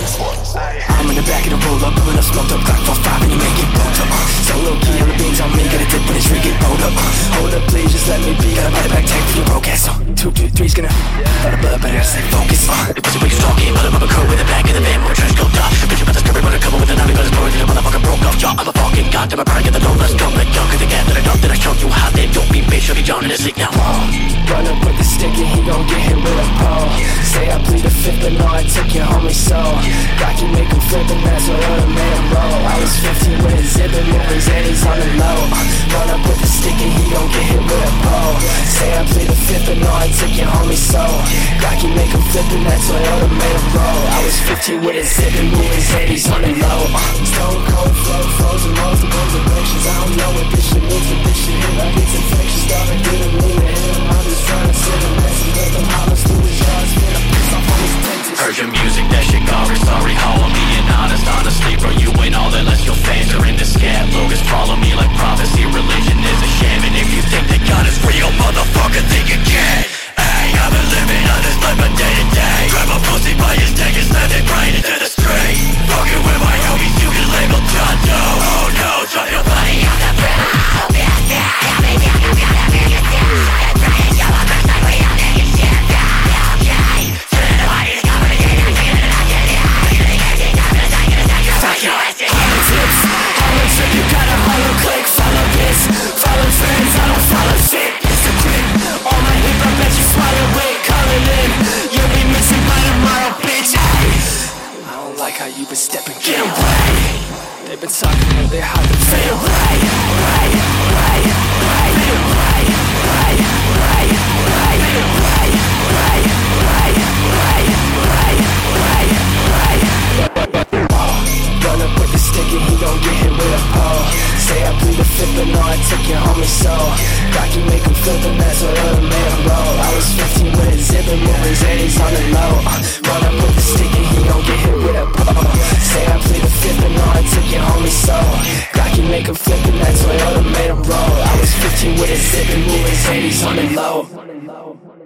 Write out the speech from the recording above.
I'm in the back of the roll-up, pulling up, smoked up, Glock 4-5, and you make it bolt up. So low-key on the beans on me, got a dip when it's rig, get rolled up. Hold up, please, just let me be. Got a body back tank for your broke ass. 2, 2, 3's gonna all the blood, but I gotta stay focused. It wasn't what you talking, but I'm a crow with the back of the van, more trench coat up. Bitch about the story, but I come with a nami, but it's boring, till the motherfucker broke off. Y'all, I'm a fucking god, I'm a pride, get the door, let's go, let go. Cause the gap that I dump, that I show you how they don't be bitch, I'll be John in his league now. Run up with the stick and he gon' get hit with a pole. Say I plead the fifth, but no, I took your homie soul. Rocky make him flip and that's what I made him roll. I was 15 with a zip and moving Zeddies on the low. Run up with the stick and he gon' get hit with a pole. Say I plead the fifth, but no, I took your homie soul. Rocky make him flip and that's what I made him roll. I was 15 with a zip and moving Zeddies on the low. Stone cold flow, frozen multiple dimensions. I don't know what this shit means, but this shit hit like it's infectious. Started getting me to him, I'm just trying to send a message. Let them hollers through his yards, spin a piece off on his dentist. Heard your music, that shit garbage, sorry how I'm being honest. Honestly bro, you ain't all that unless your fans are into scat. Logos follow me like prophecy, religion is a sham. And if you think that God is real, motherfucker, think again. Hey, I've been living on this life a day to day. Grab a pussy by his dick and slam their brain into the street. Fucking with my homies, you get labeled John Doe. Oh no, drop your body on the ground. You gotta follow, click, follow this. Follow friends, I don't follow shit. It's a grip. All my hip, I bet you swallow it. Call it in. You'll be missing by tomorrow, bitch. I don't like how you been stepping. Get away. They've been talking and they're hard to fade away. Fade away. Run up with the stick and he gon' get hit with a pole. Say I plead the fifth, but no, I took your homie soul. Rocky make him flip and that's what I made him roll. I was 15 with a zip and moving Zeddies on the low. Run up with the stick and he gon' get hit with a pole. Say I plead the fifth, but no, I took your homie soul. Rocky make him flip and that's what I made him roll. I was 15 with a zip and moving Zeddies on the low.